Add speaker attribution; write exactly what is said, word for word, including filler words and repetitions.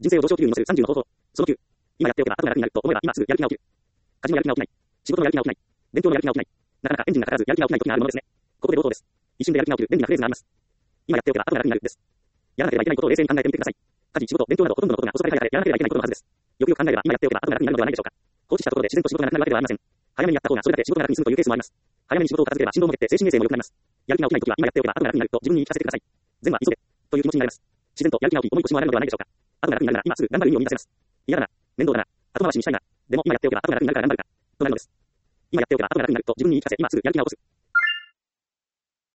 Speaker 1: 人生を上昇気流に乗せるさんじゅうの方法。そのきゅう。今やっておけば後が楽になると思えば今すぐやる気が起きる。家事のやる気が起きない。仕事のやる気が起きない。勉強のやる気が起きない。なかなかエンジンがかからずやる気が起きない時があるものですね。ここで冒頭です。一瞬でやる気が起きる便利なフレーズがあります。今やっておけば後が楽になるです。やらなければいけないことを冷静に考えてみてください。家事、仕事、勉強などほとんどのことが遅かれ早かれやらなければいけないことのはずです。よくよく考えれば今やっておけば後が楽になるのではないでしょうか。放置したところで自然と仕事がなくなるわけではありません。早めにやった方がそれだけ仕事が楽に済むというケースもあります。早めに仕事を片付ければ振動も減って精神衛生も良くなります。やる気が起きないときは今やっておけば後が楽になると自分に言い聞かせてください。善は急げという気持ちになります。自然とやる気が起き、重い腰も洗うのではないでしょうか。後が楽になるなら今すぐ頑張る意味を見出せます。嫌だな、面倒だな、後回しにしたいな、でも今やっておけば後が楽になるから頑張るかとなるのです。今やっておけば後が楽になると自分に言い聞かせ、今すぐやる気が起こす。